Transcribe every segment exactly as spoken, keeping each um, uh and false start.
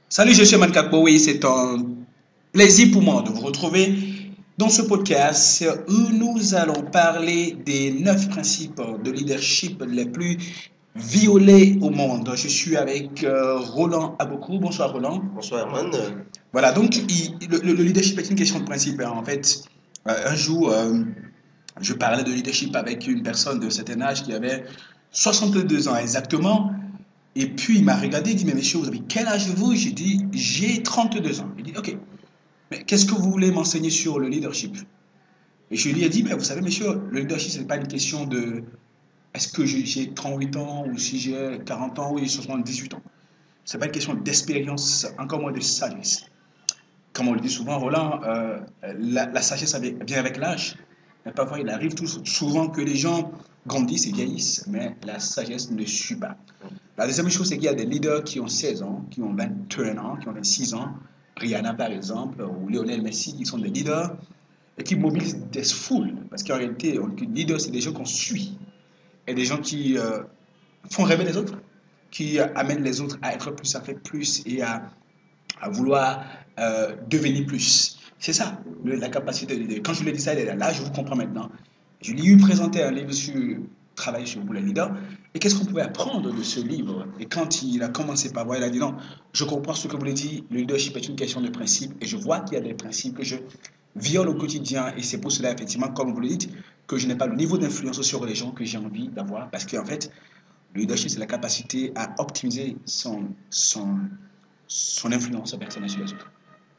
Salut, je suis Mankat Bowie. C'est un plaisir pour moi de vous retrouver dans ce podcast où nous allons parler des neuf principes de leadership les plus violés au monde. Je suis avec euh, Roland Abokou. Bonsoir Roland. Bonsoir Herman. Voilà, donc il- le, le leadership est une question de principe, hein. En fait, euh, un jour, euh, je parlais de leadership avec une personne de certain âge qui avait soixante-deux ans exactement. Et puis il m'a regardé, il dit, mais monsieur, vous avez quel âge vous? J'ai dit, j'ai trente-deux ans. Il dit, ok, mais qu'est-ce que vous voulez m'enseigner sur le leadership? Et je lui ai dit, mais vous savez, monsieur, le leadership, ce n'est pas une question de est-ce que j'ai trente-huit ans ou si j'ai quarante ans ou j'ai soixante-dix-huit ans. Ce n'est pas une question d'expérience, encore moins de sagesse. Comme on le dit souvent, Roland, euh, la, la sagesse vient avec l'âge. Mais parfois, il arrive tout, souvent que les gens grandissent et vieillissent, mais la sagesse ne suit pas. La deuxième chose, c'est qu'il y a des leaders qui ont seize ans, qui ont vingt et un ans, qui ont vingt-six ans. Rihanna, par exemple, ou Lionel Messi, qui sont des leaders et qui mobilisent des foules. Parce qu'en réalité, on dit leader, c'est des gens qu'on suit et des gens qui euh, font rêver les autres, qui euh, amènent les autres à être plus, à faire plus et à, à vouloir euh, devenir plus. C'est ça, le- la capacité de leader. Quand je l'ai dit ça, là, je vous comprends maintenant. Je lui ai présenté un livre sur travail sur vous les leaders. Et qu'est-ce qu'on pouvait apprendre de ce livre? Et quand il a commencé par voir, il a dit non, je comprends ce que vous voulez dire, le leadership est une question de principe et je vois qu'il y a des principes que je viole au quotidien et c'est pour cela, effectivement, comme vous le dites, que je n'ai pas le niveau d'influence sur les gens que j'ai envie d'avoir parce qu'en fait, le leadership, c'est la capacité à optimiser son, son, son influence personnelle sur les autres.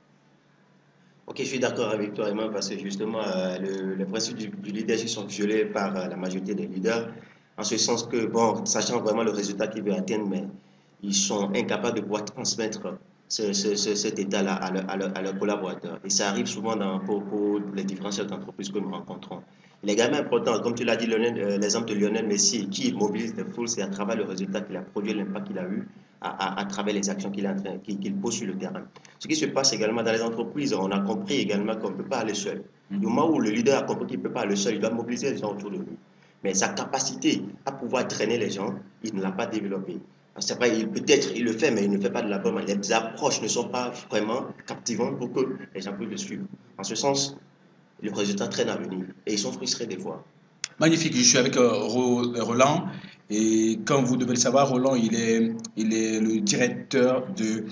Ok, je suis d'accord avec toi Herman parce que justement euh, le, les principes du, du leadership sont violés par euh, la majorité des leaders, en ce sens que, bon, sachant vraiment le résultat qu'ils veulent atteindre, mais ils sont incapables de pouvoir transmettre ce, ce- ce- cet état-là à, leur- à, leur- à leurs collaborateurs. Et ça arrive souvent dans, pour, pour les différents chefs d'entreprise que nous rencontrons. Il est également important, comme tu l'as dit, Lionel, euh, l'exemple de Lionel Messi, qui mobilise des foules, c'est à travers le résultat qu'il a produit, l'impact qu'il a eu, à, à- à travers les actions qu'il est en train- qu'il qu'il pose sur le terrain. Ce qui se passe également dans les entreprises, on a compris également qu'on ne peut pas aller seul. Du moment où le leader a compris qu'il ne peut pas aller seul, il doit mobiliser les gens autour de lui. Mais sa capacité à pouvoir traîner les gens, il ne l'a pas développée. C'est vrai, peut-être il le fait, mais il ne fait pas de la bonne manière. Les approches ne sont pas vraiment captivantes pour que les gens puissent le suivre. En ce sens, le résultat traîne à venir. Et ils sont frustrés des fois. Magnifique, je suis avec euh, Roland et comme vous devez le savoir, Roland, il est, il est le directeur de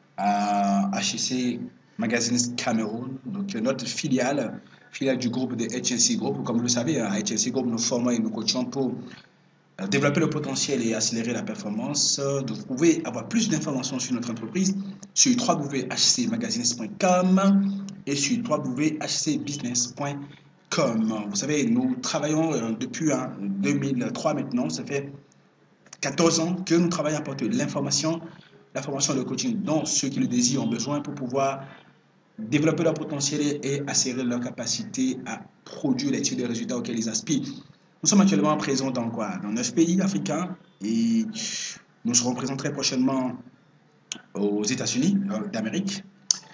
à H E C Magazines Cameroun, donc euh, notre filiale, filiale du groupe de H L C Group. Comme vous le savez, à H L C Group, nous formons et nous coachons pour euh, développer le potentiel et accélérer la performance. Euh, Vous pouvez avoir plus d'informations sur notre entreprise sur w w w point h c magazines point com et sur w w w point h c business point com. Vous savez, nous travaillons euh, depuis hein, deux mille trois maintenant, ça fait quatorze ans que nous travaillons à apporter l'information, la formation et le coaching dont ceux qui le désirent ont besoin pour pouvoir développer leur potentiel et accélérer leur capacité à produire les types de résultats auxquels ils aspirent. Nous sommes actuellement présents dans quoi? Dans neuf pays africains et nous serons présents très prochainement aux États-Unis euh, d'Amérique.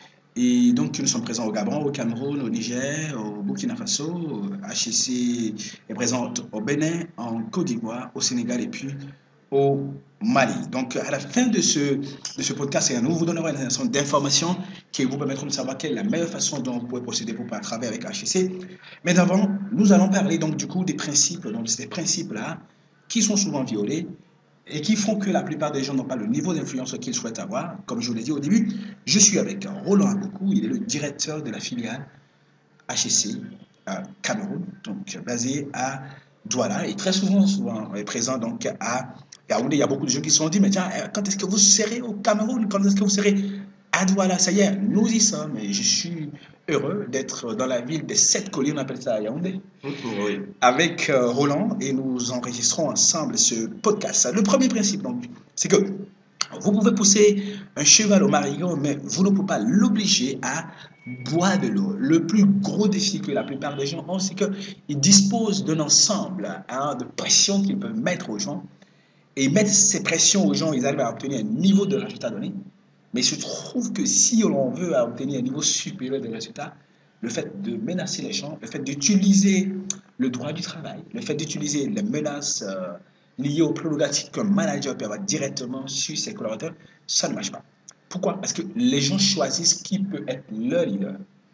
Et donc, nous sommes présents au Gabon, au Cameroun, au Niger, au Burkina Faso. H E C est présente au Bénin, en Côte d'Ivoire, au Sénégal et puis au Mali. Donc, à la fin de ce, de ce podcast, nous vous donnerons une ensemble d'informations qui vous permettront de savoir quelle est la meilleure façon dont vous pouvez procéder pour travailler avec H E C. Mais d'avant, nous allons parler donc du coup des principes, donc ces principes-là qui sont souvent violés et qui font que la plupart des gens n'ont pas le niveau d'influence qu'ils souhaitent avoir. Comme je vous l'ai dit au début, je suis avec Roland Aboku, il est le directeur de la filiale H E C à Cameroun, donc basé à Douala, et très souvent, souvent est présent donc à Yaoundé. Il y a beaucoup de gens qui se sont dit, mais tiens, quand est-ce que vous serez au Cameroun? Quand est-ce que vous serez à Douala? Ça y est, nous y sommes, et je suis heureux d'être dans la ville des sept collines, on appelle ça à Yaoundé, Oui. avec euh, Roland, et nous enregistrons ensemble ce podcast. Le premier principe, donc, c'est que vous pouvez pousser un cheval au marigot, mais vous ne pouvez pas l'obliger à boire de l'eau. Le plus gros défi que la plupart des gens ont, c'est qu'ils disposent d'un ensemble hein, de pressions qu'ils peuvent mettre aux gens. Et ils mettent ces pressions aux gens, ils arrivent à obtenir un niveau de résultat donné. Mais il se trouve que si l'on veut obtenir un niveau supérieur de résultat, le fait de menacer les gens, le fait d'utiliser le droit du travail, le fait d'utiliser les menaces euh, liées aux prérogatives qu'un manager peut avoir directement sur ses collaborateurs, ça ne marche pas. Pourquoi? Parce que les gens choisissent qui peut être leur leader.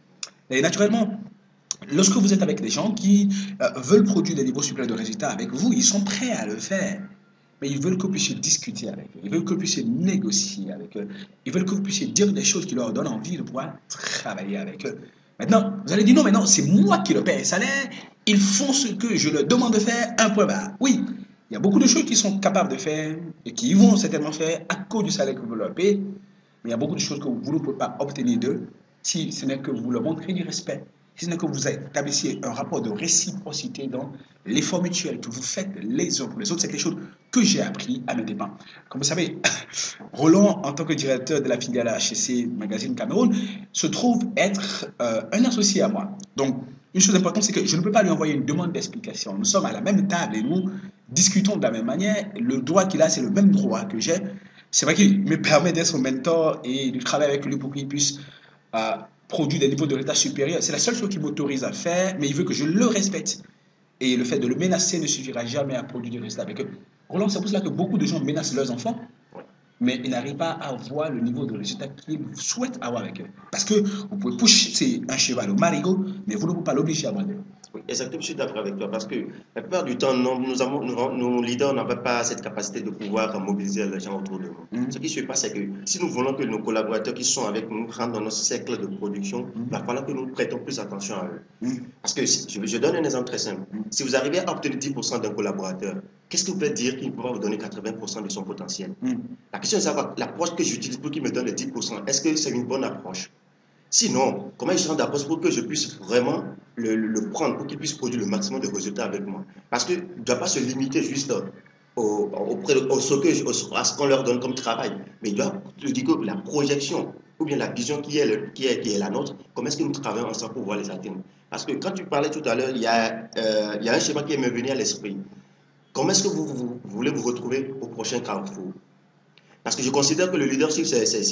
Et naturellement, lorsque vous êtes avec des gens qui euh, veulent produire des niveaux supérieurs de résultats avec vous, ils sont prêts à le faire. Mais ils veulent que vous puissiez discuter avec eux. Ils veulent que vous puissiez négocier avec eux. Ils veulent que vous puissiez dire des choses qui leur donnent envie de pouvoir travailler avec eux. Maintenant, vous allez dire non, mais non, c'est moi qui leur paye un salaire. Ils font ce que je leur demande de faire, un point barre. Oui, il y a beaucoup de choses qu'ils sont capables de faire et qu'ils vont certainement faire à cause du salaire que vous leur payez. Mais il y a beaucoup de choses que vous ne pouvez pas obtenir d'eux si ce n'est que vous leur montrez du respect, si ce n'est que vous établissiez un rapport de réciprocité dans l'effort mutuel que vous faites les uns pour les autres. C'est quelque chose que j'ai appris à mes dépens. Comme vous savez, Roland, en tant que directeur de la filiale H C Magazine Cameroun, se trouve être euh, un associé à moi. Donc, une chose importante, c'est que je ne peux pas lui envoyer une demande d'explication. Nous sommes à la même table et nous discutons de la même manière. Le droit qu'il a, c'est le même droit que j'ai. C'est vrai qu'il me permet d'être son mentor et de travailler avec lui pour qu'il puisse euh, produire des niveaux de résultats supérieurs. C'est la seule chose qu'il m'autorise à faire, mais il veut que je le respecte. Et le fait de le menacer ne suffira jamais à produire des résultats avec eux. Roland, c'est pour cela que beaucoup de gens menacent leurs enfants, mais ils n'arrivent pas à avoir le niveau de résultat qu'ils souhaitent avoir avec eux. Parce que vous pouvez pousser un cheval au marigot, mais vous ne pouvez pas l'obliger à abandonner. Oui, exactement, je suis d'accord avec toi parce que la plupart du temps, nous, nous avons, nous, nos leaders n'avaient pas cette capacité de pouvoir mobiliser les gens autour de nous. Mm-hmm. Ce qui se passe, c'est que si nous voulons que nos collaborateurs qui sont avec nous rentrent dans notre cercle de production, mm-hmm. il va falloir que nous prêtons plus attention à eux. Mm-hmm. Parce que, je, je donne un exemple très simple. Mm-hmm. Si vous arrivez à obtenir dix pour cent d'un collaborateur, qu'est-ce que vous pouvez dire qu'il ne peut pas vous donner quatre-vingts pour cent de son potentiel? Mm-hmm. La question est de savoir l'approche que j'utilise pour qu'il me donne les dix pour cent. Est-ce que c'est une bonne approche? Sinon, comment je rends d'approche pour que je puisse vraiment le, le prendre, pour qu'il puisse produire le maximum de résultats avec moi? Parce qu'il ne doit pas se limiter juste au, auprès de, au, au, à ce qu'on leur donne comme travail, mais il doit dire que la projection ou bien la vision qui est, le, qui est, qui est la nôtre, comment est-ce que nous travaillons ensemble pour pouvoir les atteindre? Parce que quand tu parlais tout à l'heure, il, euh, il y a un schéma qui est me venu à l'esprit. Comment est-ce que vous, vous, vous voulez vous retrouver au prochain carrefour? Parce que je considère que le leadership,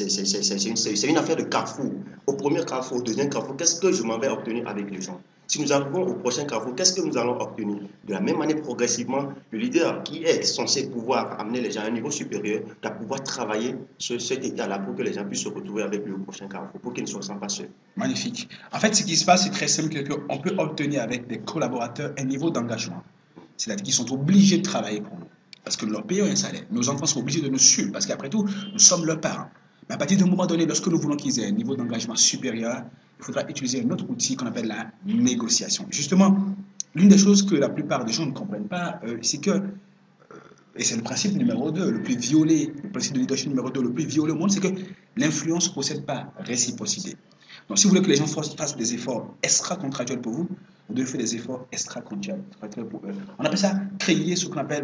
c'est une affaire de carrefour. Au premier carrefour, au deuxième carrefour, qu'est-ce que je m'en vais obtenir avec les gens? Si nous arrivons au prochain carrefour, qu'est-ce que nous allons obtenir? De la même manière, progressivement, le leader qui est censé pouvoir amener les gens à un niveau supérieur, doit pouvoir travailler sur cet état-là pour que les gens puissent se retrouver avec lui au prochain carrefour, pour qu'ils ne se ressentent pas seuls. Magnifique. En fait, ce qui se passe, c'est très simple, qu'on peut obtenir avec des collaborateurs un niveau d'engagement. C'est-à-dire qu'ils sont obligés de travailler pour nous. Parce que nous leur payons un salaire. Nos enfants sont obligés de nous suivre parce qu'après tout, nous sommes leurs parents. Mais à partir d'un moment donné, lorsque nous voulons qu'ils aient un niveau d'engagement supérieur, il faudra utiliser un autre outil qu'on appelle la négociation. Justement, l'une des choses que la plupart des gens ne comprennent pas, euh, c'est que, euh, et c'est le principe numéro deux, le plus violé, le principe de leadership numéro deux, le plus violé au monde, c'est que l'influence ne possède pas réciprocité. Donc, si vous voulez que les gens fassent des efforts extra-contractuels pour vous, vous devez faire des efforts extra-contractuels pour eux. On appelle ça créer ce qu'on appelle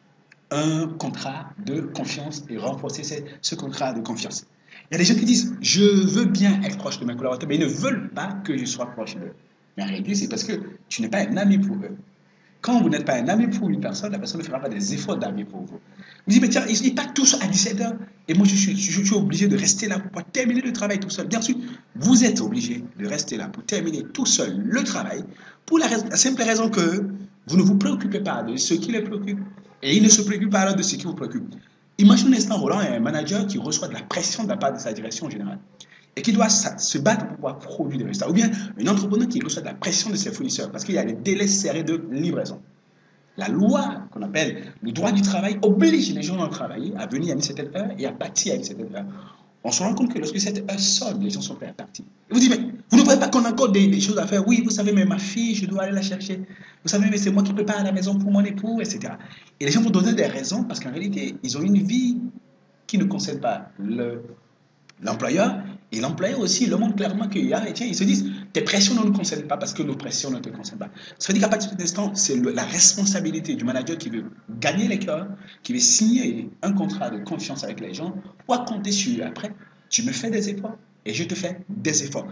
un contrat de confiance et renforcer ce, ce contrat de confiance. Il y a des gens qui disent, je veux bien être proche de mes collaborateurs, mais ils ne veulent pas que je sois proche d'eux. Mais en réalité, c'est parce que tu n'es pas un ami pour eux. Quand vous n'êtes pas un ami pour une personne, la personne ne fera pas des efforts d'ami pour vous. Vous dites, mais tiens, ils partent tous à dix-sept heures, et moi, je suis, je suis obligé de rester là pour terminer le travail tout seul. Bien sûr, vous êtes obligé de rester là pour terminer tout seul le travail, pour la, la simple raison que vous ne vous préoccupez pas de ce qui les préoccupe. Et il ne se préoccupe pas alors de ce qui vous préoccupe. Imagine un instant, Roland est un manager qui reçoit de la pression de la part de sa direction générale et qui doit se battre pour pouvoir produire des résultats. Ou bien un entrepreneur qui reçoit de la pression de ses fournisseurs parce qu'il y a des délais serrés de livraison. La loi qu'on appelle le droit du travail oblige les gens à travailler, à venir à une certaine heure et à partir à une certaine heure. On se rend compte que lorsque cette heure sonne, les gens sont prêts à partir. Et vous dites, mais vous ne voyez pas qu'on a encore des, des choses à faire? Oui, vous savez, mais ma fille, je dois aller la chercher. Vous savez, mais c'est moi qui prépare à la maison pour mon époux, et cetera. Et les gens vont donner des raisons parce qu'en réalité, ils ont une vie qui ne concerne pas l'employeur. Et l'employeur aussi leur montre clairement qu'il y a, et tiens, ils se disent, tes pressions ne nous concernent pas parce que nos pressions ne te concernent pas. Ça veut dire qu'à partir de cet instant, c'est la responsabilité du manager qui veut gagner les cœurs, qui veut signer un contrat de confiance avec les gens, pour compter sur eux. Après, tu me fais des efforts et je te fais des efforts.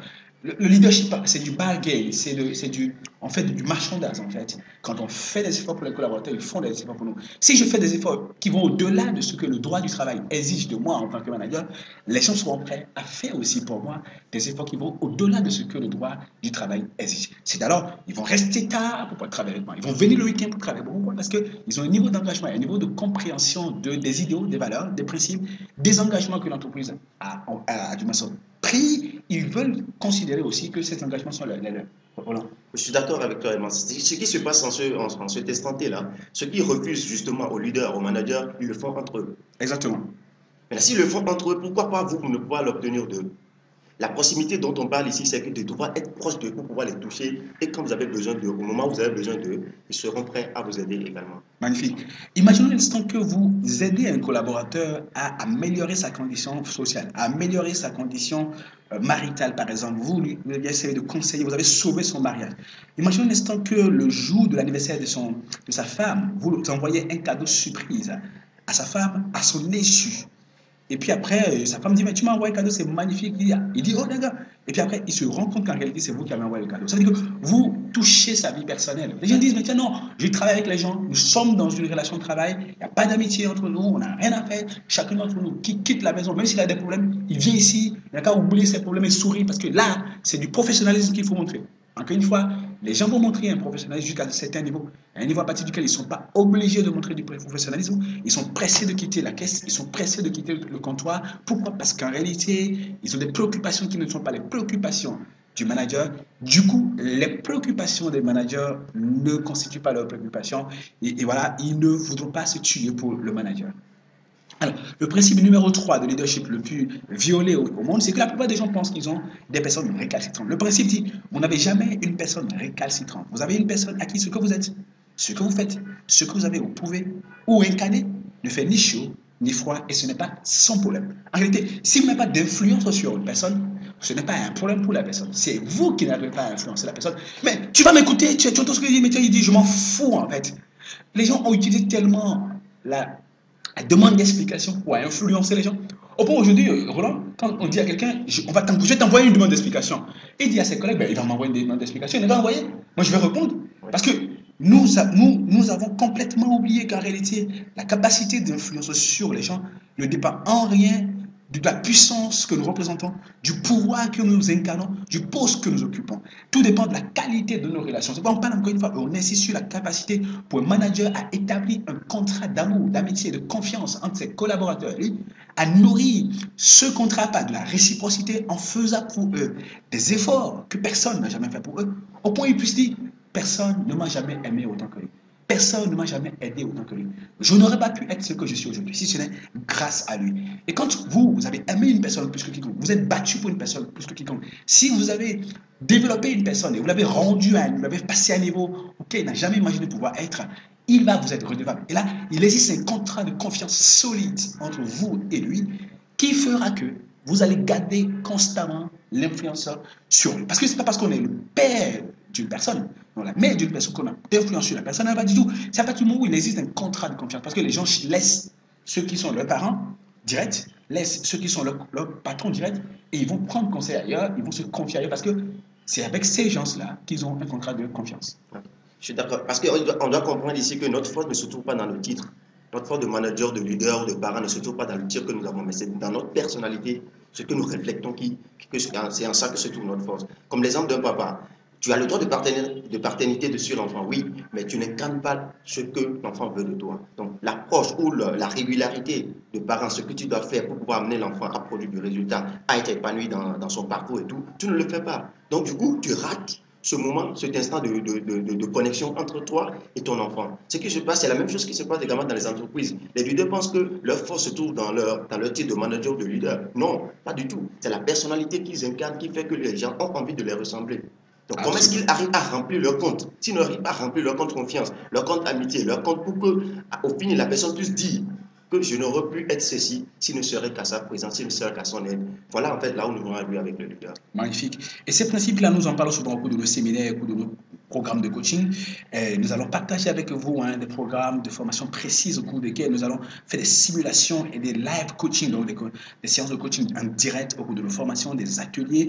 Le, le leadership, c'est du bargain, c'est du, en fait, du marchandage, en fait. Quand on fait des efforts pour les collaborateurs, ils font des efforts pour nous. Si je fais des efforts qui vont au-delà de ce que le droit du travail exige de moi en tant que manager, les gens seront prêts à faire aussi pour moi des efforts qui vont au-delà de ce que le droit du travail exige. C'est alors, ils vont rester tard pour pouvoir travailler avec moi. Ils vont venir le week-end pour travailler. Pourquoi? Parce qu'ils ont un niveau d'engagement, un niveau de compréhension de, des idéaux, des valeurs, des principes, des engagements que l'entreprise a, a, a du maçon pris. Ils veulent considérer aussi que ces engagements sont leurs. Voilà. Je suis d'accord avec toi, Edmond. Ce qui se passe en ce, en, en ce instant-là, ceux qui refusent justement aux leaders, aux managers, ils le font entre eux. Exactement. Mais s'ils le font entre eux, pourquoi pas vous ne pas l'obtenir d'eux? La proximité dont on parle ici, c'est que de devoir être proche d'eux pour pouvoir les toucher. Et quand vous avez besoin d'eux, au moment où vous avez besoin d'eux, ils seront prêts à vous aider également. Magnifique. Imaginez l'instant que vous aidez un collaborateur à améliorer sa condition sociale, à améliorer sa condition maritale, par exemple. Vous lui avez essayé de conseiller, vous avez sauvé son mariage. Imaginez l'instant que le jour de l'anniversaire de, son, de sa femme, vous envoyez un cadeau surprise à sa femme, à son échu. Et puis après, sa femme dit, mais tu m'as envoyé un cadeau, c'est magnifique. Il dit, oh d'accord. Et puis après, il se rend compte qu'en réalité, c'est vous qui avez envoyé le cadeau. Ça veut dire que vous touchez sa vie personnelle. Les gens disent, mais tiens, non, je travaille avec les gens, nous sommes dans une relation de travail, il n'y a pas d'amitié entre nous, on n'a rien à faire. Chacun d'entre nous qui quitte la maison, même s'il a des problèmes, il vient ici, il n'a qu'à oublier ses problèmes et sourire, parce que là, c'est du professionnalisme qu'il faut montrer. Encore une fois, les gens vont montrer un professionnalisme jusqu'à un certain niveau, un niveau à partir duquel ils ne sont pas obligés de montrer du professionnalisme, ils sont pressés de quitter la caisse, ils sont pressés de quitter le comptoir. Pourquoi? Parce qu'en réalité, ils ont des préoccupations qui ne sont pas les préoccupations du manager. Du coup, les préoccupations des managers ne constituent pas leurs préoccupations et, et voilà, ils ne voudront pas se tuer pour le manager. Alors, le principe numéro trois de leadership le plus violé au, au monde, c'est que la plupart des gens pensent qu'ils ont des personnes récalcitrantes. Le principe dit, vous n'avez jamais une personne récalcitrante. Vous avez une personne à qui ce que vous êtes, ce que vous faites, ce que vous avez ou pouvez ou incarnez ne fait ni chaud ni froid et ce n'est pas son problème. En réalité, si vous n'avez pas d'influence sur une personne, ce n'est pas un problème pour la personne. C'est vous qui n'avez pas à influencer la personne. Mais tu vas m'écouter, tu, tu entends ce que je dis, mais tu il dit, je m'en fous en fait. Les gens ont utilisé tellement la... Elle demande d'explication pour influencer les gens. Au point aujourd'hui, Roland, quand on dit à quelqu'un, je, on va je vais t'envoyer une demande d'explication. Il dit à ses collègues, ben, il va m'envoyer une demande d'explication. Il va envoyer. Moi, je vais répondre. Parce que nous, nous, nous avons complètement oublié qu'en réalité, la capacité d'influence sur les gens ne dépend en rien de la puissance que nous représentons, du pouvoir que nous incarnons, du poste que nous occupons. Tout dépend de la qualité de nos relations. C'est pourquoi on parle encore une fois, on insiste sur la capacité pour un manager à établir un contrat d'amour, d'amitié, de confiance entre ses collaborateurs, lui, à nourrir ce contrat par de la réciprocité en faisant pour eux des efforts que personne n'a jamais fait pour eux, au point où ils puissent dire, personne ne m'a jamais aimé autant que lui. Personne ne m'a jamais aidé autant que lui. Je n'aurais pas pu être ce que je suis aujourd'hui si ce n'est grâce à lui. Et quand vous, vous avez aimé une personne plus que quiconque, vous êtes battu pour une personne plus que quiconque, si vous avez développé une personne et vous l'avez rendue à, vous l'avez passé à un niveau auquel il n'a jamais imaginé pouvoir être, il va vous être redevable. Et là, il existe un contrat de confiance solide entre vous et lui qui fera que vous allez garder constamment l'influenceur sur lui. Parce que ce n'est pas parce qu'on est le père d'une personne, non, la mère d'une personne qu'on a d'influence sur la personne, elle va du tout. C'est à partir du moment où il existe un contrat de confiance. Parce que les gens laissent ceux qui sont leurs parents directs, laissent ceux qui sont leurs leur patrons directs, et ils vont prendre conseil ailleurs, ils vont se confier ailleurs, parce que c'est avec ces gens-là qu'ils ont un contrat de confiance. Je suis d'accord. Parce qu'on doit, on doit comprendre ici que notre force ne se trouve pas dans le titre. Notre force de manager, de leader, de parent ne se trouve pas dans le titre que nous avons, mais c'est dans notre personnalité, ce que nous reflectons, qui, que c'est en ça que se trouve notre force. Comme l'exemple d'un papa. Tu as le droit de paternité, de paternité dessus l'enfant, oui, mais tu n'incarnes pas ce que l'enfant veut de toi. Donc, l'approche ou le, la régularité de parents, ce que tu dois faire pour pouvoir amener l'enfant à produire du résultat, à être épanoui dans, dans son parcours et tout, tu ne le fais pas. Donc, du coup, tu rates ce moment, cet instant de, de, de, de connexion entre toi et ton enfant. Ce qui se passe, c'est la même chose qui se passe également dans les entreprises. Les leaders pensent que leur force se trouve dans leur, dans leur titre de manager ou de leader. Non, pas du tout. C'est la personnalité qu'ils incarnent qui fait que les gens ont envie de les ressembler. Donc, comment est-ce qu'ils arrivent à remplir leur compte? S'ils n'arrivent pas à remplir leur compte confiance, leur compte amitié, leur compte pour qu'au final, la personne puisse dire que je n'aurais pu être ceci s'il ne serait qu'à sa présence, s'il ne serait qu'à son aide. Voilà en fait là où nous voulons arriver avec le leader. Magnifique. Et ces principes-là, nous en parlons souvent au cours de nos séminaires, au cours de nos programmes de coaching. Et nous allons partager avec vous hein, des programmes de formation précises au cours desquels nous allons faire des simulations et des live coaching, donc des, des séances de coaching en direct au cours de nos formations, des ateliers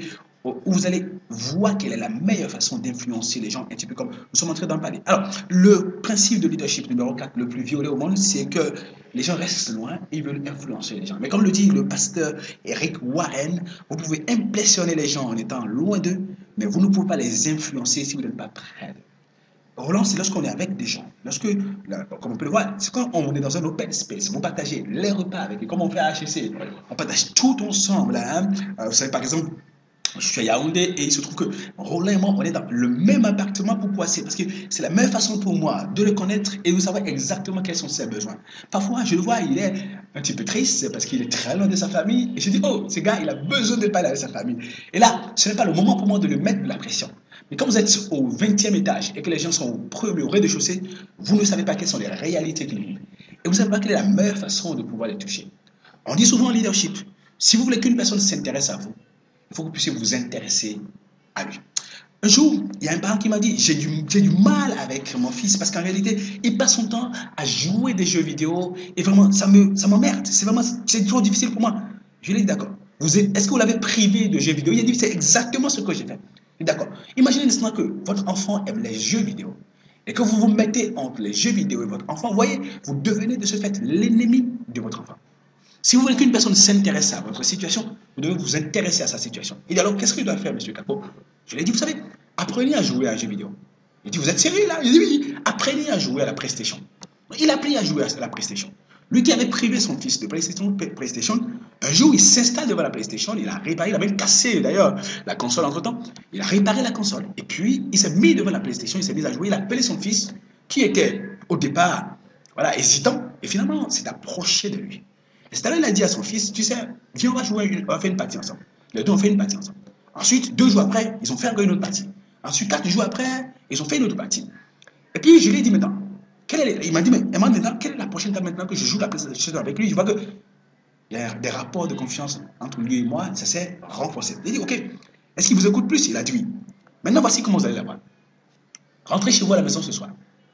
où vous allez voir quelle est la meilleure façon d'influencer les gens, un petit peu comme nous sommes en train d'en parler. Alors, le principe de leadership numéro quatre, le plus violé au monde, c'est que les gens restent loin et ils veulent influencer les gens. Mais comme le dit le pasteur Eric Warren, vous pouvez impressionner les gens en étant loin d'eux, mais vous ne pouvez pas les influencer si vous n'êtes pas près d'eux. Roland, c'est lorsqu'on est avec des gens. Lorsque, là, comme on peut le voir, c'est quand on est dans un open space. Vous partagez les repas avec eux, comme on fait à H E C. On partage tout ensemble. Là, hein. euh, vous savez, par exemple, je suis à Yaoundé et il se trouve que Roland et moi, on est dans le même appartement. Pourquoi? C'est parce que c'est la meilleure façon pour moi de le connaître et de savoir exactement quels sont ses besoins. Parfois, je le vois, il est un petit peu triste parce qu'il est très loin de sa famille. Et je dis, oh, ce gars, il a besoin de parler avec sa famille. Et là, ce n'est pas le moment pour moi de lui mettre de la pression. Mais quand vous êtes au vingtième étage et que les gens sont au premier, au rez-de-chaussée, vous ne savez pas quelles sont les réalités qu'ils vivent. Et vous ne savez pas quelle est la meilleure façon de pouvoir les toucher. On dit souvent en leadership, si vous voulez qu'une personne s'intéresse à vous, il faut que vous puissiez vous intéresser à lui. Un jour, il y a un parent qui m'a dit, j'ai du, j'ai du mal avec mon fils parce qu'en réalité, il passe son temps à jouer des jeux vidéo et vraiment, ça me, ça m'emmerde. C'est vraiment, c'est trop difficile pour moi. Je lui ai dit, d'accord. Vous êtes, est-ce que vous l'avez privé de jeux vidéo? Il a dit, c'est exactement ce que j'ai fait. D'accord. Imaginez l'instant que votre enfant aime les jeux vidéo et que vous vous mettez entre les jeux vidéo et votre enfant. Vous voyez, vous devenez de ce fait l'ennemi de votre enfant. Si vous voulez qu'une personne s'intéresse à votre situation, vous devez vous intéresser à sa situation. Il dit alors, qu'est-ce qu'il doit faire, monsieur Capo? Je lui ai dit, vous savez, apprenez à jouer à un jeu vidéo. Il dit, vous êtes sérieux là? Il dit, oui, apprenez à jouer à la PlayStation. Il a appris à jouer à la PlayStation. Lui qui avait privé son fils de PlayStation, PlayStation, un jour il s'installe devant la PlayStation, il a réparé, il a même cassé d'ailleurs la console entre temps, il a réparé la console. Et puis il s'est mis devant la PlayStation, il s'est mis à jouer, il a appelé son fils qui était au départ voilà, hésitant et finalement s'est approché de lui. Et c'est alors il a dit à son fils, tu sais, viens on va jouer, une, on va faire une partie ensemble. Les deux ont fait une partie ensemble. Ensuite, deux jours après, ils ont fait encore une autre partie. Ensuite, quatre jours après, ils ont fait une autre partie. Et puis je lui ai dit maintenant, quelle est, il m'a dit, mais maintenant, quelle est la prochaine fois maintenant que je joue la PlayStation avec lui? Je vois que il y a des rapports de confiance entre lui et moi, ça s'est renforcé. Il dit, ok, est-ce qu'il vous écoute plus? Il a dit oui. Maintenant, voici comment vous allez l'avoir. Rentrez chez vous à la maison ce soir.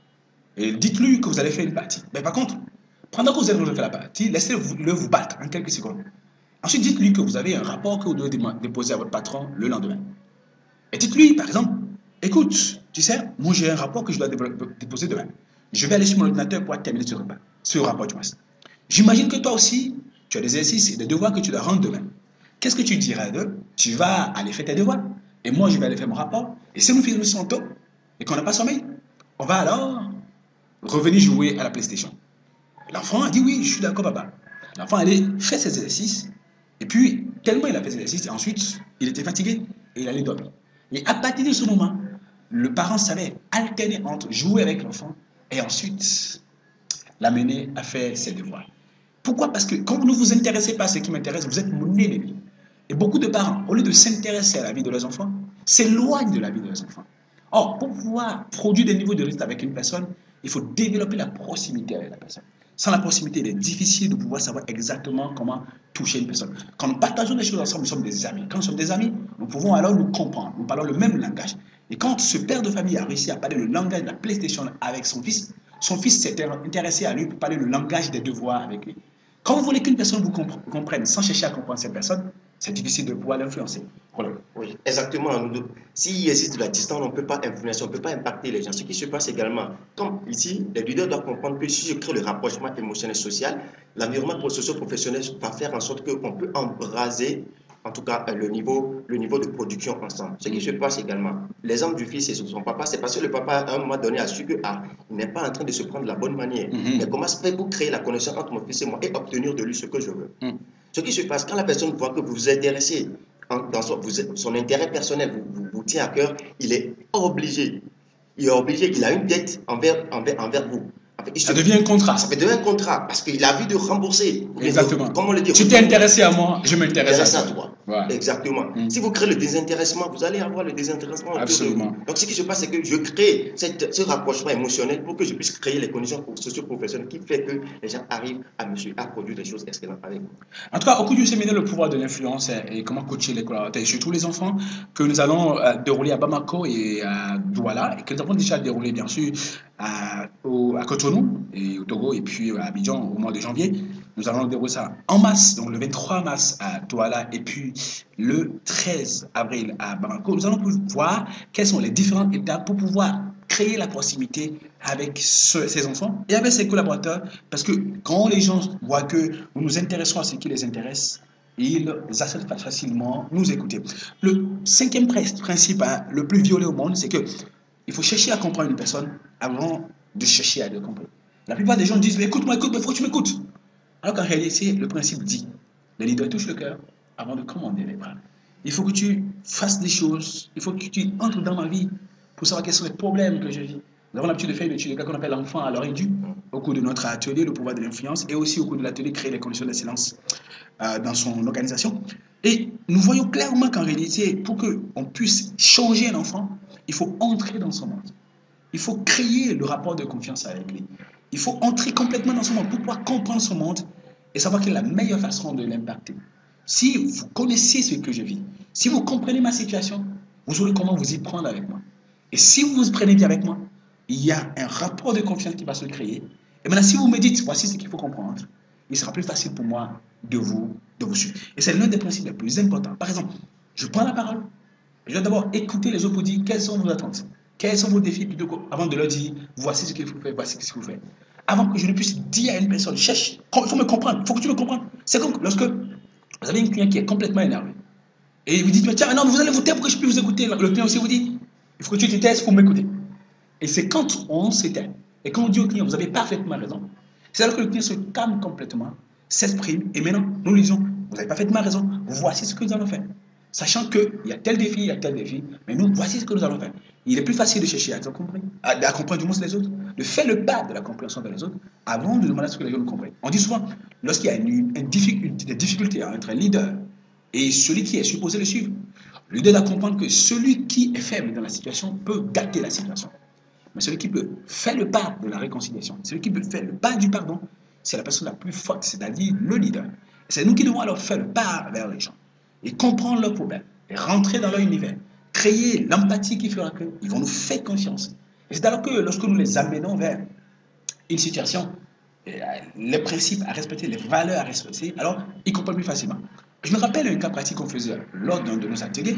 Et dites-lui que vous allez faire une partie. Mais par contre, pendant que vous allez faire la partie, laissez-le vous battre en quelques secondes. Ensuite, dites-lui que vous avez un rapport que vous devez déposer à votre patron le lendemain. Et dites-lui, par exemple, écoute, tu sais, moi j'ai un rapport que je dois déposer demain. Je vais aller sur mon ordinateur pour terminer ce repas, ce rapport du moins. J'imagine que toi aussi, tu as des exercices et des devoirs que tu dois rendre demain. Qu'est-ce que tu dirais d'eux? Tu vas aller faire tes devoirs et moi je vais aller faire mon rapport. Et si nous finissons tôt et qu'on n'a pas sommeil, on va alors revenir jouer à la PlayStation. L'enfant a dit oui, je suis d'accord papa. L'enfant allait faire ses exercices et puis tellement il a fait ses exercices, et ensuite il était fatigué et il allait dormir. Et à partir de ce moment, le parent savait alterner entre jouer avec l'enfant et ensuite l'amener à faire ses devoirs. Pourquoi? Parce que quand vous ne vous intéressez pas à ce qui m'intéresse, vous êtes mon ennemi. Et beaucoup de parents, au lieu de s'intéresser à la vie de leurs enfants, s'éloignent de la vie de leurs enfants. Or, pour pouvoir produire des niveaux de risque avec une personne, il faut développer la proximité avec la personne. Sans la proximité, il est difficile de pouvoir savoir exactement comment toucher une personne. Quand nous partageons des choses ensemble, nous sommes des amis. Quand nous sommes des amis, nous pouvons alors nous comprendre. Nous parlons le même langage. Et quand ce père de famille a réussi à parler le langage de la PlayStation avec son fils, son fils s'est intéressé à lui pour parler le langage des devoirs avec lui. Quand vous voulez qu'une personne vous comprenne sans chercher à comprendre cette personne, c'est difficile de pouvoir l'influencer. Voilà. Oui, exactement. S'il existe de la distance, on ne peut pas influencer, on ne peut pas impacter les gens. Ce qui se passe également, comme ici, les leaders doivent comprendre que si je crée le rapprochement émotionnel social, l'environnement socio-professionnel va faire en sorte qu'on peut embraser, en tout cas, le niveau, le niveau de production ensemble. Ce qui se passe également, l'exemple du fils et son papa, c'est parce que le papa, à un moment donné, a su que ah, il n'est pas en train de se prendre de la bonne manière. Mm-hmm. Mais comment se fait pour créer la connexion entre mon fils et moi et obtenir de lui ce que je veux? Mm. Ce qui se passe, quand la personne voit que vous vous intéressez dans son, vous, son intérêt personnel, vous, vous, vous tient à cœur, il est obligé, il est obligé, il a une dette envers, envers, envers vous. En fait, ça se, devient un contrat. Ça devient un contrat parce qu'il a envie de rembourser. Exactement. De, comment le dire? Tu t'es intéressé à moi, je m'intéresse à, à toi. Ouais. Exactement. Mm. Si vous créez le désintéressement, vous allez avoir le désintéressement. Absolument. Donc ce qui se passe, c'est que je crée cette, ce rapprochement émotionnel pour que je puisse créer les conditions socio-professionnelles qui fait que les gens arrivent à, monsieur, à produire des choses excellentes avec vous. En tout cas, au cours du séminaire, le pouvoir de l'influence et comment coacher les collaborateurs, surtout les enfants, que nous allons euh, dérouler à Bamako et à Douala, et que nous avons déjà déroulé, bien sûr, à, au, à Cotonou et au Togo, et puis à Abidjan au mois de janvier. Nous allons dérouler ça en masse, donc le vingt-trois mars à Douala et puis le treize avril à Bamako. Nous allons voir quelles sont les différentes étapes pour pouvoir créer la proximité avec ce, ces enfants et avec ses collaborateurs. Parce que quand les gens voient que nous nous intéressons à ce qui les intéresse, ils acceptent facilement nous écouter. Le cinquième principe, hein, le plus violé au monde, c'est que il faut chercher à comprendre une personne avant de chercher à le comprendre. La plupart des gens disent, écoute-moi, écoute-moi, il faut que tu m'écoutes. Alors qu'en réalité, le principe dit, le leader touche le cœur avant de commander les bras. Il faut que tu fasses des choses, il faut que tu entres dans ma vie pour savoir quels sont les problèmes que je vis. Nous avons l'habitude de faire une étude de cas qu'on appelle l'enfant à l'oreille due au cours de notre atelier, le pouvoir de l'influence, et aussi au cours de l'atelier créer les conditions d'excellence euh, dans son organisation. Et nous voyons clairement qu'en réalité, pour qu'on puisse changer un enfant, il faut entrer dans son monde. Il faut créer le rapport de confiance avec lui. Il faut entrer complètement dans son monde pour pouvoir comprendre son monde et savoir quelle est la meilleure façon de l'impacter. Si vous connaissez ce que je vis, si vous comprenez ma situation, vous saurez comment vous y prendre avec moi. Et si vous vous prenez bien avec moi, il y a un rapport de confiance qui va se créer. Et maintenant, si vous me dites, voici ce qu'il faut comprendre, il sera plus facile pour moi de vous, de vous suivre. Et c'est l'un des principes les plus importants. Par exemple, je prends la parole. Je dois d'abord écouter les autres pour dire quelles sont vos attentes, quels sont vos défis, plutôt qu'avant de leur dire, voici ce qu'il faut faire, voici ce qu'il faut faire. Avant que je ne puisse dire à une personne, cherche, il faut me comprendre, il faut que tu me comprennes. C'est comme lorsque vous avez un client qui est complètement énervé. Et vous dites, mais tiens, non, vous allez vous taire pour que je puisse vous écouter. Le client aussi vous dit, il faut que tu te taises pour m'écouter. Et c'est quand on s'éteint, et quand on dit au client, vous avez parfaitement raison, c'est alors que le client se calme complètement, s'exprime, et maintenant, nous lui disons, vous avez parfaitement raison, voici ce que nous allons faire. Sachant qu'il y a tel défi, il y a tel défi, mais nous, voici ce que nous allons faire. Il est plus facile de chercher à comprendre, à, à comprendre du moins les autres, de faire le pas de la compréhension vers les autres, avant de demander à ce que les gens nous comprennent. On dit souvent, lorsqu'il y a une, une difficulté, des difficultés entre un leader et celui qui est supposé le suivre, le leader doit comprendre que celui qui est faible dans la situation peut gâter la situation. Mais celui qui peut faire le pas de la réconciliation, celui qui peut faire le pas du pardon, c'est la personne la plus forte, c'est-à-dire le leader. C'est nous qui devons alors faire le pas vers les gens et comprendre leurs problèmes, et rentrer dans leur univers, créer l'empathie qui fera qu'ils vont nous faire confiance. Et c'est alors que lorsque nous les amenons vers une situation, les principes à respecter, les valeurs à respecter, alors ils comprennent plus facilement. Je me rappelle un cas pratique qu'on faisait lors d'un de nos ateliers,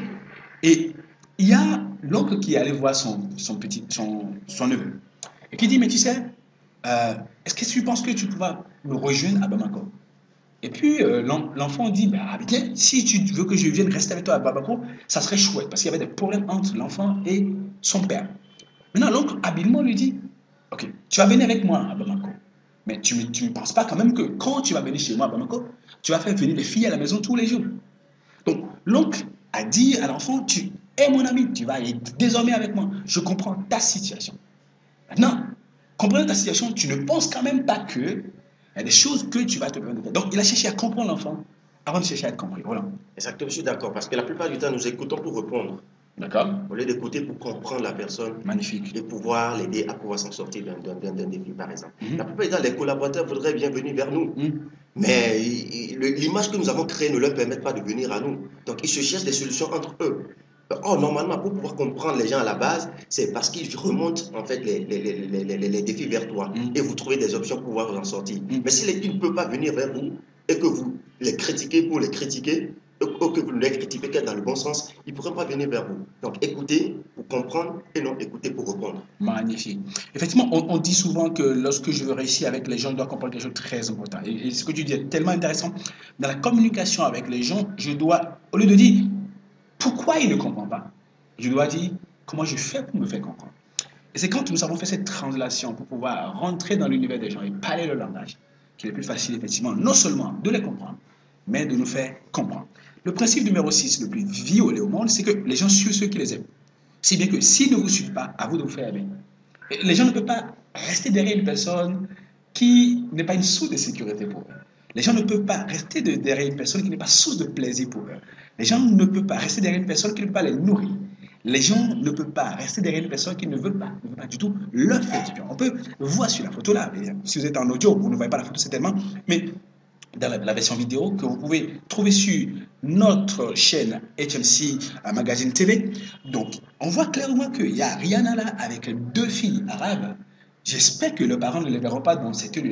et il y a l'oncle qui allait voir son, son, petit, son, son neveu, et qui dit, mais tu sais, euh, est-ce que tu penses que tu pourras me rejoindre à Bamako? Et puis euh, l'enfant dit, bah, bien, si tu veux que je vienne rester avec toi à Bamako, ça serait chouette, parce qu'il y avait des problèmes entre l'enfant et son père. Maintenant, l'oncle habilement lui dit, ok, tu vas venir avec moi à Bamako, mais tu ne tu penses pas quand même que quand tu vas venir chez moi à Bamako, tu vas faire venir les filles à la maison tous les jours. Donc l'oncle a dit à l'enfant, tu es mon ami, tu vas être désormais avec moi, je comprends ta situation. Maintenant, comprenant ta situation, tu ne penses quand même pas que il y a des choses que tu vas te permettre de faire. Donc, il a cherché à comprendre l'enfant avant de chercher à être compris. Voilà. Exactement, je suis d'accord. Parce que la plupart du temps, nous écoutons pour répondre. D'accord. Au lieu d'écouter pour comprendre la personne. Magnifique. Et pouvoir l'aider à pouvoir s'en sortir d'un défi, par exemple. Mm-hmm. La plupart du temps, les collaborateurs voudraient bien venir vers nous. Mm-hmm. Mais l'image que nous avons créée ne leur permet pas de venir à nous. Donc, ils se cherchent des solutions entre eux. Or, normalement, pour pouvoir comprendre les gens à la base, c'est parce qu'ils remontent en fait les, les, les, les, les défis vers toi mmh. et vous trouvez des options pour pouvoir vous en sortir. Mmh. Mais si ils ne peuvent pas venir vers vous et que vous les critiquez pour les critiquer, ou que vous ne les critiquez que dans le bon sens, ils ne pourront pas venir vers vous. Donc écoutez pour comprendre et non écoutez pour répondre. Magnifique. Effectivement, on, on dit souvent que lorsque je veux réussir avec les gens, je dois comprendre quelque chose de très important. Et, et ce que tu dis est tellement intéressant. Dans la communication avec les gens, je dois, au lieu de dire pourquoi il ne comprend pas, je dois dire comment je fais pour me faire comprendre. Et c'est quand nous avons fait cette translation pour pouvoir rentrer dans l'univers des gens et parler le langage qu'il est plus facile, effectivement, non seulement de les comprendre, mais de nous faire comprendre. Le principe numéro six, le plus violé au monde, c'est que les gens suivent ceux qui les aiment. Si bien que s'ils ne vous suivent pas, à vous de vous faire aimer. Et les gens ne peuvent pas rester derrière une personne qui n'est pas une source de sécurité pour eux. Les gens ne peuvent pas rester de, derrière une personne qui n'est pas source de plaisir pour eux. Les gens ne peuvent pas rester derrière une personne qui ne peut pas les nourrir. Les gens ne peuvent pas rester derrière une personne qui ne veut pas, ne veut pas du tout leur faire du bien. On peut voir sur la photo là, si vous êtes en audio, vous ne voyez pas la photo certainement, mais dans la, la version vidéo que vous pouvez trouver sur notre chaîne H M C Magazine T V. Donc, on voit clairement qu'il y a Rihanna là avec deux filles arabes. J'espère que leurs parents ne les verront pas dans cette tenue là.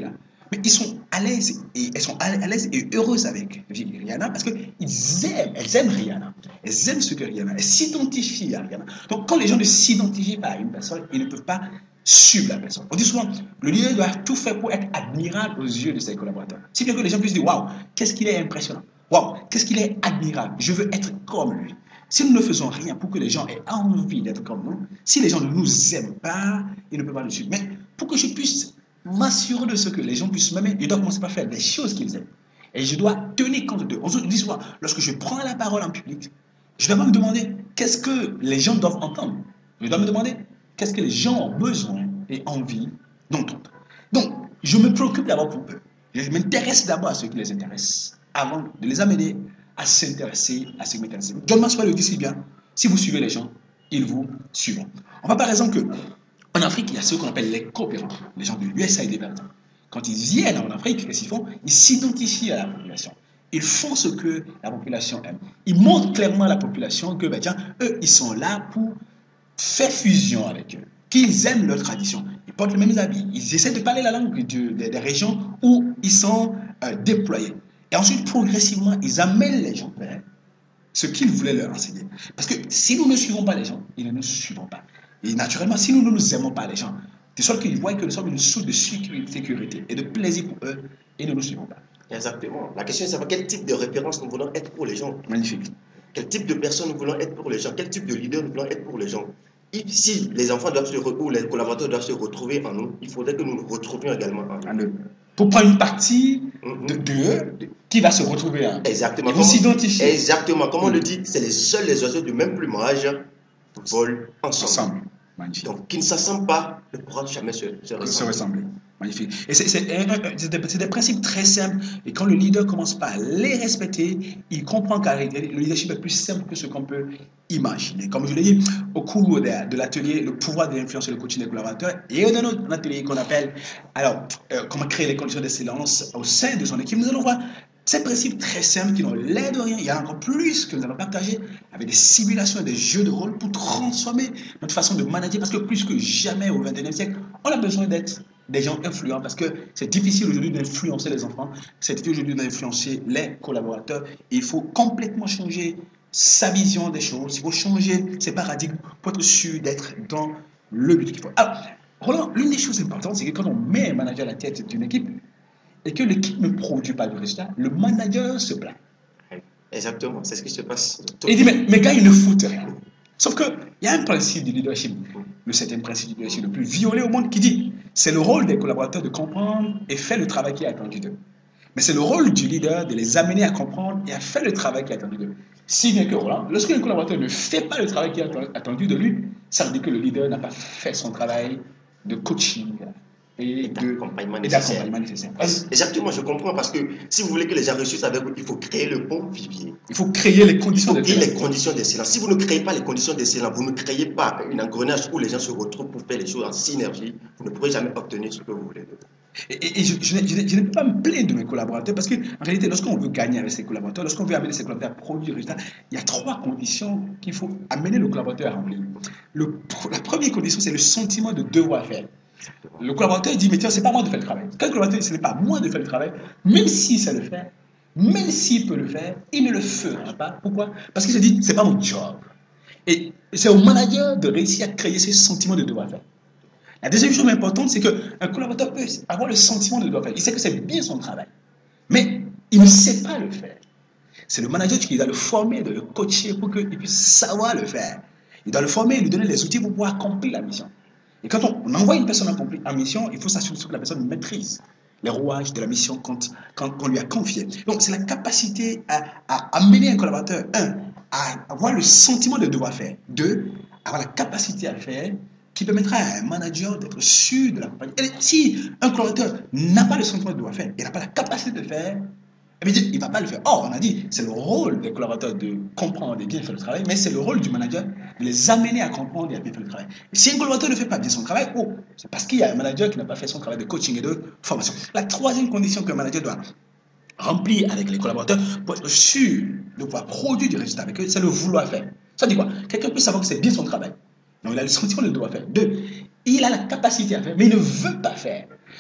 Mais ils sont à l'aise et elles sont à l'aise et heureuses avec Rihanna parce qu'ils aiment, elles aiment Rihanna. Elles aiment ce que Rihanna. Elles s'identifient à Rihanna. Donc quand les gens ne s'identifient pas à une personne, ils ne peuvent pas suivre la personne. On dit souvent, le leader doit tout faire pour être admirable aux yeux de ses collaborateurs. Si bien que les gens puissent dire, waouh, qu'est-ce qu'il est impressionnant. Waouh, qu'est-ce qu'il est admirable. Je veux être comme lui. Si nous ne faisons rien pour que les gens aient envie d'être comme nous, si les gens ne nous aiment pas, ils ne peuvent pas nous suivre. Mais pour que je puisse m'assurer de ce que les gens puissent m'aimer, je dois commencer par faire des choses qu'ils aiment. Et je dois tenir compte d'eux. On se dit souvent, lorsque je prends la parole en public, je dois me demander qu'est-ce que les gens doivent entendre. Je dois me demander qu'est-ce que les gens ont besoin et envie d'entendre. Donc, je me préoccupe d'abord pour eux. Je m'intéresse d'abord à ce qui les intéresse avant de les amener à s'intéresser à ce qui m'intéresse. John Maxwell le dit si bien, si vous suivez les gens, ils vous suivront. On va par exemple que en Afrique, il y a ceux qu'on appelle les coopérants, les gens de l'U S A I D. Quand ils viennent en Afrique, qu'est-ce qu'ils font? Ils s'identifient à la population. Ils font ce que la population aime. Ils montrent clairement à la population que, ben, tiens, eux, ils sont là pour faire fusion avec eux, qu'ils aiment leur tradition. Ils portent les mêmes habits. Ils essaient de parler la langue de, de, des régions où ils sont euh, déployés. Et ensuite, progressivement, ils amènent les gens vers ce qu'ils voulaient leur enseigner. Parce que si nous ne suivons pas les gens, ils ne nous suivront pas. Et naturellement, si nous ne nous aimons pas les gens, de sorte qu'ils voient que nous sommes une source de sécurité et de plaisir pour eux, ils ne nous suivront pas. Exactement. La question est de savoir quel type de référence nous voulons être pour les gens. Magnifique. Quel type de personne nous voulons être pour les gens. Quel type de leader nous voulons être pour les gens. Et si les enfants doivent se ou les collaborateurs doivent se retrouver en nous, il faudrait que nous nous retrouvions également en eux. Pour prendre une partie de d'eux qui va se retrouver en eux. Exactement. Ils vont s'identifier. Exactement. Comme on le dit, c'est les seuls les oiseaux du même plumage volent ensemble. ensemble. Magnifique. Donc, qui ne s'assemblent pas ne pourra jamais se, se ressembler. Se ressembler. Magnifique. Et c'est des, des principes très simples. Et quand le leader commence pas à les respecter, il comprend que le leadership est plus simple que ce qu'on peut imaginer. Comme je l'ai dit, au cours de, de l'atelier, le pouvoir de l'influence et le coaching des collaborateurs, et dans notre atelier qu'on appelle, alors, euh, comment créer les conditions d'excellence au sein de son équipe, nous allons voir ces principes très simples qui n'ont l'air de rien. Il y a encore plus que nous allons partager avec des simulations et des jeux de rôle pour transformer notre façon de manager. Parce que plus que jamais au vingt et unième siècle, on a besoin d'être des gens influents parce que c'est difficile aujourd'hui d'influencer les enfants, c'est difficile aujourd'hui d'influencer les collaborateurs. Il faut complètement changer sa vision des choses, il faut changer ses paradigmes pour être sûr d'être dans le but qu'il faut. Alors, Roland, l'une des choses importantes, c'est que quand on met un manager à la tête d'une équipe, et que l'équipe ne produit pas de résultat, le manager se plaint. Exactement, c'est ce qui se passe. Et il dit, mais mes gars, ils ne foutent rien. Sauf qu'il y a un principe du leadership, le septième principe du leadership le plus violé au monde, qui dit, c'est le rôle des collaborateurs de comprendre et faire le travail qui est attendu d'eux. Mais c'est le rôle du leader de les amener à comprendre et à faire le travail qui est attendu d'eux. Si bien que, Roland, lorsque le collaborateur ne fait pas le travail qui est attendu de lui, ça veut dire que le leader n'a pas fait son travail de coaching et d'accompagnement nécessaire. nécessaire. Exactement, je comprends, parce que si vous voulez que les gens réussissent avec vous, il faut créer le bon vivier. Il faut créer les conditions d'excellence. Il faut créer les conditions d'excellence. Si vous ne créez pas les conditions d'excellence, vous ne créez pas un engrenage où les gens se retrouvent pour faire les choses en synergie, vous ne pourrez jamais obtenir ce que vous voulez. Et, et, et je, je, je, je ne peux pas me plaindre de mes collaborateurs, parce qu'en réalité, lorsqu'on veut gagner avec ses collaborateurs, lorsqu'on veut amener ses collaborateurs à produire des résultats, il y a trois conditions qu'il faut amener le collaborateur à remplir. Le, la première condition, c'est le sentiment de devoir faire. Le collaborateur dit, mais tiens, c'est pas moi de faire le travail. Quand le collaborateur dit, ce n'est pas moi de faire le travail, même s'il sait le faire, même s'il peut le faire, il ne le fera pas. Pourquoi? Parce qu'il se dit, c'est pas mon job. Et c'est au manager de réussir à créer ce sentiment de devoir faire. La deuxième chose importante, c'est qu'un collaborateur peut avoir le sentiment de devoir faire. Il sait que c'est bien son travail, mais il ne sait pas le faire. C'est le manager qui doit le former, de le coacher pour qu'il puisse savoir le faire. Il doit le former et lui donner les outils pour pouvoir accomplir la mission. Et quand on, on envoie une personne en mission, il faut s'assurer que la personne maîtrise les rouages de la mission quand, quand on lui a confié. Donc, c'est la capacité à, à amener un collaborateur, un, à avoir le sentiment de devoir faire. Deux, avoir la capacité à faire qui permettra à un manager d'être sûr de la compagnie. Et si un collaborateur n'a pas le sentiment de devoir faire, il n'a pas la capacité de faire, eh bien, il ne va pas le faire. Or, on a dit, c'est le rôle des collaborateurs de comprendre et bien faire le travail, mais c'est le rôle du manager de les amener à comprendre et à bien faire le travail. Et si un collaborateur ne fait pas bien son travail, oh, c'est parce qu'il y a un manager qui n'a pas fait son travail de coaching et de formation. La troisième condition qu'un manager doit remplir avec les collaborateurs pour être sûr de pouvoir produire du résultat avec eux, c'est le vouloir faire. Ça dit quoi? Quelqu'un peut savoir que c'est bien son travail. Donc, il a le sentiment de devoir faire. Deux, il a la capacité à faire, mais il ne veut pas faire.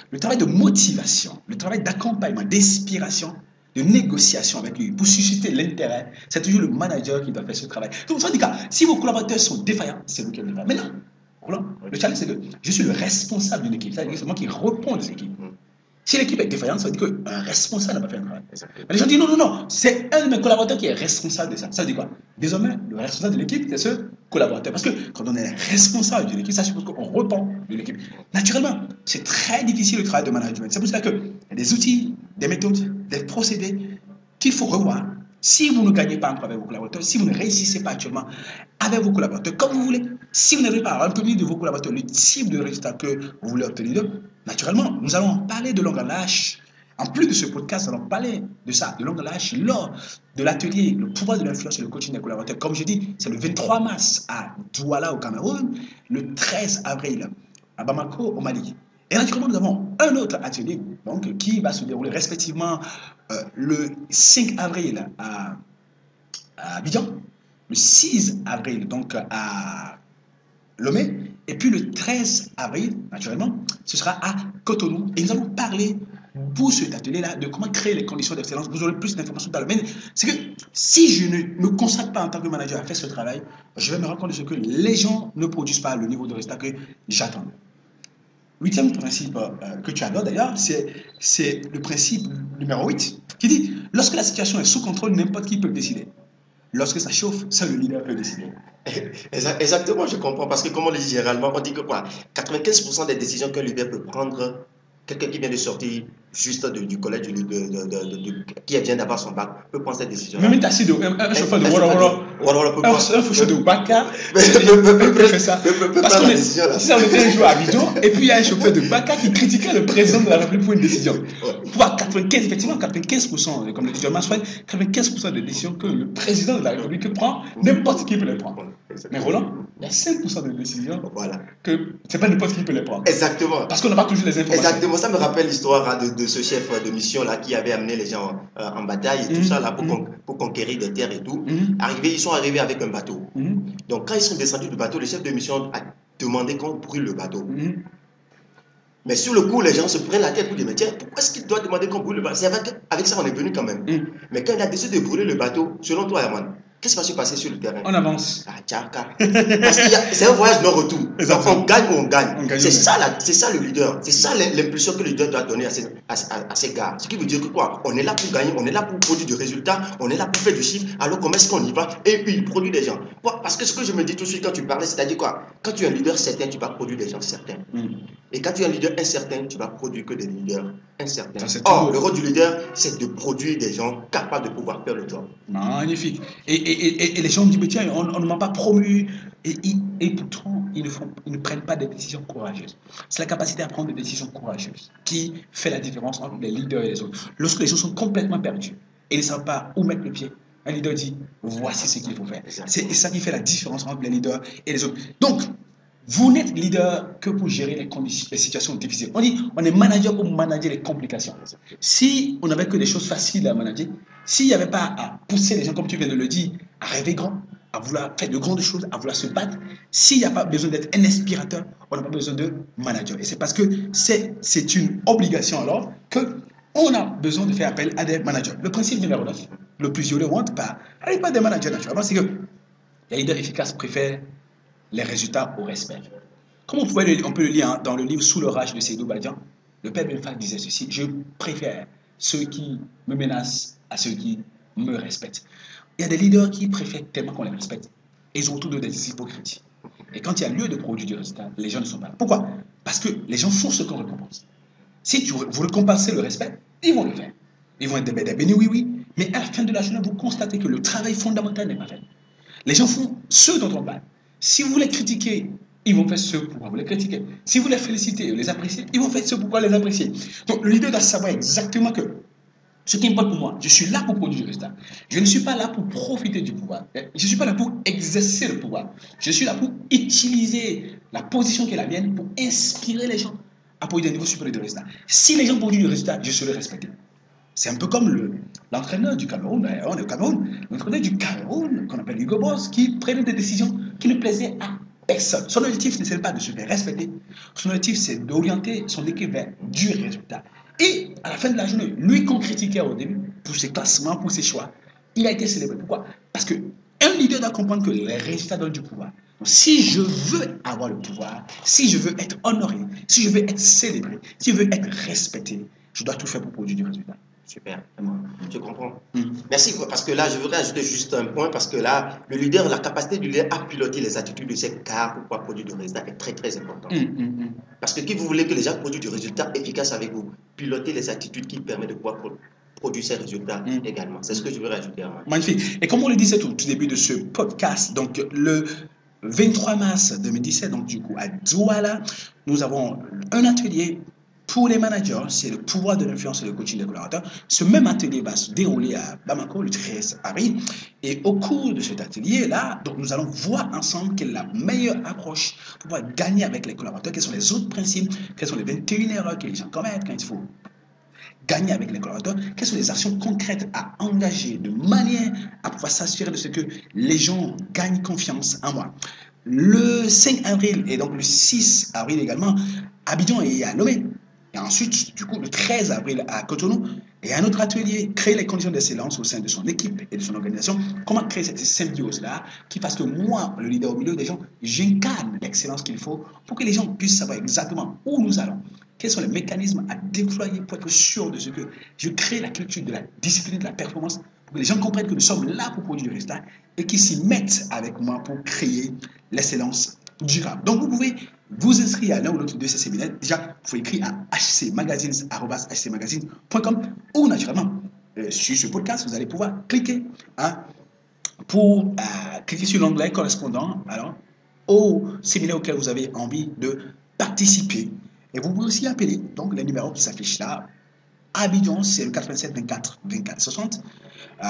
le travail de motivation, le travail d'accompagnement, d'inspiration, de négociation avec lui pour susciter l'intérêt, c'est toujours le manager qui doit faire ce travail. Donc, ça dit que si vos collaborateurs sont défaillants, c'est vous qui êtes défaillant. Maintenant, voilà, le challenge, c'est que je suis le responsable d'une équipe. C'est-à-dire que c'est moi qui réponds des équipes. Si l'équipe est défaillante, ça veut dire qu'un responsable n'a pas fait un travail. Mais les gens disent non, non, non, c'est un de mes collaborateurs qui est responsable de ça. Ça veut dire quoi? Désormais, le responsable de l'équipe, c'est ce collaborateur. Parce que quand on est responsable d'une équipe, ça suppose qu'on répond de l'équipe. Naturellement, c'est très difficile le travail de management. C'est pour ça qu'il y a des outils, des méthodes, des procédés qu'il faut revoir. Si vous ne gagnez pas encore avec vos collaborateurs, si vous ne réussissez pas actuellement avec vos collaborateurs, comme vous voulez, si vous n'arrivez pas à obtenir de vos collaborateurs le type de résultat que vous voulez obtenir d'eux, naturellement, nous allons parler de longue lâche. En plus de ce podcast, nous allons parler de ça, de longue lâche, lors de l'atelier, le pouvoir de l'influence et le coaching des collaborateurs. Comme je dis, c'est le vingt-trois mars à Douala au Cameroun, le treize avril à Bamako au Mali. Et naturellement, nous avons un autre atelier donc, qui va se dérouler respectivement euh, le cinq avril à, à Abidjan, le six avril donc à Lomé, et puis le treize avril, naturellement, ce sera à Cotonou. Et nous allons parler pour cet atelier-là de comment créer les conditions d'excellence. Vous aurez plus d'informations dans le domaine. C'est que si je ne me consacre pas en tant que manager à faire ce travail, je vais me rendre compte de ce que les gens ne produisent pas le niveau de résultat que j'attends. Huitième principe euh, que tu adores d'ailleurs, c'est le principe numéro huit qui dit « Lorsque la situation est sous contrôle, n'importe qui peut décider. Lorsque ça chauffe, seul le leader peut décider. » Exactement, je comprends. Parce que comme on le dit généralement, on dit que quoi, quatre-vingt-quinze pour cent des décisions qu'un leader peut prendre, quelqu'un qui vient de sortir juste de, du collège, de, de, de, de, de, qui vient d'avoir son bac, peut prendre cette décision. Même un taxi de un, un chauffeur de Wara Wara, un chauffeur de Baka, peut faire ça. Parce que si on était un jour à Abidjan, et puis il y a un chauffeur de Baka qui critiquait le président de la République pour une décision. Pour quatre-vingt-quinze, effectivement, quatre-vingt-quinze pour cent, comme le dit John Maxwell, quatre-vingt-quinze pour cent des décisions que le président de la République prend, n'importe qui peut les prendre. Mais Roland, il y a cinq pour cent de décisions voilà. que c'est pas n'importe qui peut les prendre. Exactement. Parce qu'on n'a pas toujours les informations. Exactement. Ça me rappelle l'histoire hein, de, de ce chef de mission là qui avait amené les gens euh, en bataille et tout mmh, ça là pour, mmh. con, pour conquérir des terres et tout. Mmh. Arrivé, ils sont arrivés avec un bateau. Mmh. Donc quand ils sont descendus du bateau, le chef de mission a demandé qu'on brûle le bateau. Mmh. Mais sur le coup, les gens se prennent la tête pour dire mais tiens, pourquoi est-ce qu'il doit demander qu'on brûle le bateau? C'est avec, avec ça on est venu quand même. Mmh. Mais quand il a décidé de brûler le bateau, selon toi, Herman, qu'est-ce qui va se passer sur le terrain? On avance. Ah, tchaka. Parce que c'est un voyage non-retour. Donc on gagne ou on gagne. gagne c'est ça, ça le leader. C'est ça l'impulsion que le leader doit donner à ses, à, à, à ses gars. Ce qui veut dire que quoi? On est là pour gagner, on est là pour produire du résultat, on est là pour faire du chiffre. Alors comment est-ce qu'on y va? Et puis il produit des gens. Parce que ce que je me dis tout de suite quand tu parlais, c'est-à-dire quoi? Quand tu es un leader certain, tu vas produire des gens certains. Mm. Et quand tu es un leader incertain, tu vas produire que des leaders incertains. Or, le rôle du leader, c'est de produire des gens capables de pouvoir faire le job. Magnifique. Et, et, et, et les gens me disent, mais tiens, on ne m'a pas promu. Et, et, et pourtant, ils ne, font, ils ne prennent pas des décisions courageuses. C'est la capacité à prendre des décisions courageuses qui fait la différence entre les leaders et les autres. Lorsque les gens sont complètement perdus et ne savent pas où mettre le pied, un leader dit, voici ce qu'il faut faire. C'est ça qui fait la différence entre les leaders et les autres. Donc, vous n'êtes leader que pour gérer les, conditions, les situations difficiles. On dit, on est manager pour manager les complications. Si on n'avait que des choses faciles à manager, s'il n'y avait pas à pousser les gens, comme tu viens de le dire, à rêver grand, à vouloir faire de grandes choses, à vouloir se battre, s'il n'y a pas besoin d'être un inspirateur, on n'a pas besoin de manager. Et c'est parce que c'est une obligation alors qu'on a besoin de faire appel à des managers. Le principe numéro neuf, le plus violent par, pas des managers naturellement, c'est que les leaders efficaces préfèrent les résultats au respect. Comme on, pouvait le, on peut le lire hein, dans le livre Sous l'orage de Seydou Badian, le père Benfal disait ceci: je préfère ceux qui me menacent à ceux qui me respectent. Il y a des leaders qui préfèrent tellement qu'on les respecte. Et ils ont autour d'eux des hypocrites. Et quand il y a lieu de produire du résultat, les gens ne sont pas là. Pourquoi? Parce que les gens font ce qu'on récompense. Si tu, vous récompensez le respect, ils vont le faire. Ils vont être des bénis, oui, oui. Mais à la fin de la journée, vous constatez que le travail fondamental n'est pas fait. Les gens font ce dont on parle. Si vous les critiquez, ils vont faire ce pourquoi vous les critiquez. Si vous les félicitez et les appréciez, ils vont faire ce pourquoi les apprécier. Donc le leader doit savoir exactement que ce qui importe pour moi, je suis là pour produire du résultat. Je ne suis pas là pour profiter du pouvoir. Je ne suis pas là pour exercer le pouvoir. Je suis là pour utiliser la position qui est la mienne pour inspirer les gens à produire un niveau supérieur de résultat. Si les gens produisent du résultat, je serai respecté. C'est un peu comme l'entraîneur du Cameroun, on est au Cameroun, l'entraîneur du Cameroun, qu'on appelle Hugo Boss, qui prenait des décisions qui ne plaisaient à personne. Son objectif n'est pas de se faire respecter. Son objectif, c'est d'orienter son équipe vers du résultat. Et à la fin de la journée, lui qu'on critiquait au début, pour ses classements, pour ses choix, il a été célébré. Pourquoi? Parce qu'un leader doit comprendre que les résultats donnent du pouvoir. Donc, si je veux avoir le pouvoir, si je veux être honoré, si je veux être célébré, si je veux être respecté, je dois tout faire pour produire du résultat. Super, je comprends. Mm. Merci, parce que là, je voudrais ajouter juste un point, parce que là, le leader, la capacité du leader à piloter les attitudes de ses cas pour pouvoir produire du résultat est très, très important. Mm, mm, mm. Parce que si vous voulez que les gens produisent du résultat efficace avec vous, pilotez les attitudes qui permettent de pouvoir produire ces résultats mm. également. C'est ce que je veux rajouter à moi. Magnifique. Et comme on le disait tout au début de ce podcast, donc le vingt-trois mars deux mille dix-sept, donc du coup à Douala, nous avons un atelier pour les managers, c'est le pouvoir de l'influence et le coaching des collaborateurs. Ce même atelier va se dérouler à Bamako le treize avril. Et au cours de cet atelier-là, donc nous allons voir ensemble quelle est la meilleure approche pour pouvoir gagner avec les collaborateurs, quels sont les autres principes, quelles sont les vingt et une erreurs que les gens commettent quand il faut gagner avec les collaborateurs, quelles sont les actions concrètes à engager de manière à pouvoir s'assurer de ce que les gens gagnent confiance en moi. Le cinq avril et donc le six avril également, Abidjan et à Lomé. Et ensuite, du coup, le treize avril à Cotonou, il y a un autre atelier, créer les conditions d'excellence au sein de son équipe et de son organisation. Comment créer cette symbiose-là qui fasse que moi, le leader au milieu des gens, j'incarne l'excellence qu'il faut pour que les gens puissent savoir exactement où nous allons. Quels sont les mécanismes à déployer pour être sûr de ce que je crée la culture de la discipline, de la performance, pour que les gens comprennent que nous sommes là pour produire du résultat et qu'ils s'y mettent avec moi pour créer l'excellence durable. Donc, vous pouvez vous inscrire à l'un ou l'autre de ces séminaires. Déjà, il faut écrire à h c magazines arobase h c magazines point com ou naturellement, euh, sur ce podcast, vous allez pouvoir cliquer hein, pour euh, cliquer sur l'onglet correspondant alors, au séminaire auquel vous avez envie de participer. Et vous pouvez aussi appeler donc les numéros qui s'affichent là. Abidjan, c'est le quatre-vingt-sept vingt-quatre vingt-quatre soixante. Euh,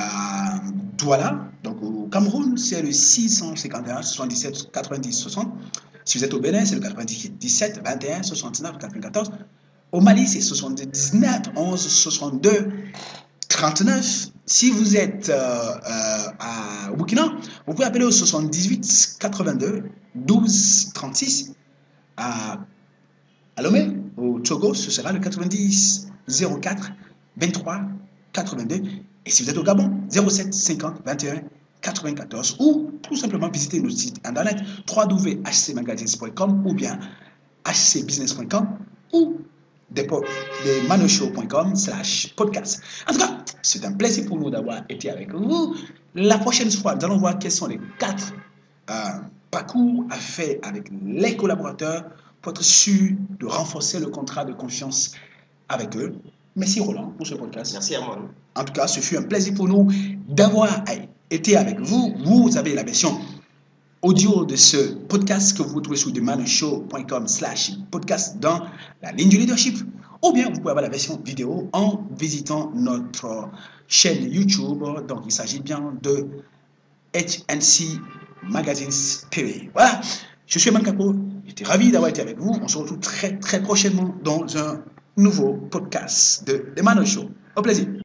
Douala, donc au Cameroun, c'est le six cent cinquante et un soixante-dix-sept quatre-vingt-dix soixante. Si vous êtes au Bénin, c'est le quatre-vingt-dix-sept vingt et un soixante-neuf quatre-vingt-quatorze. Au Mali, c'est soixante-dix-neuf onze soixante-deux trente-neuf. Si vous êtes euh, euh, à, au Burkina, vous pouvez appeler au soixante-dix-huit quatre-vingt-deux douze trente-six. À, à Lomé, au Togo, ce sera le quatre-vingt-dix zéro quatre vingt-trois quatre-vingt-deux. Et si vous êtes au Gabon, zéro sept cinquante vingt et un quatre-vingt-quatorze ou tout simplement visiter notre site internet w w w point h c magazines point com ou bien h c business point com ou des manoshow point com slash podcast. En tout cas, c'est un plaisir pour nous d'avoir été avec vous. La prochaine fois, nous allons voir quels sont les quatre euh, parcours à faire avec les collaborateurs pour être sûr de renforcer le contrat de confiance avec eux. Merci Roland pour ce podcast. Merci à moi. En tout cas, ce fut un plaisir pour nous d'avoir été avec vous. Vous avez la version audio de ce podcast que vous trouvez sur themanoshow point com slash podcast dans la ligne du leadership. Ou bien vous pouvez avoir la version vidéo en visitant notre chaîne YouTube. Donc il s'agit bien de H N C Magazines T V. Voilà, je suis Eman Kapo. J'étais ravi d'avoir été avec vous. On se retrouve très très prochainement dans un nouveau podcast de The Mano Show. Au plaisir.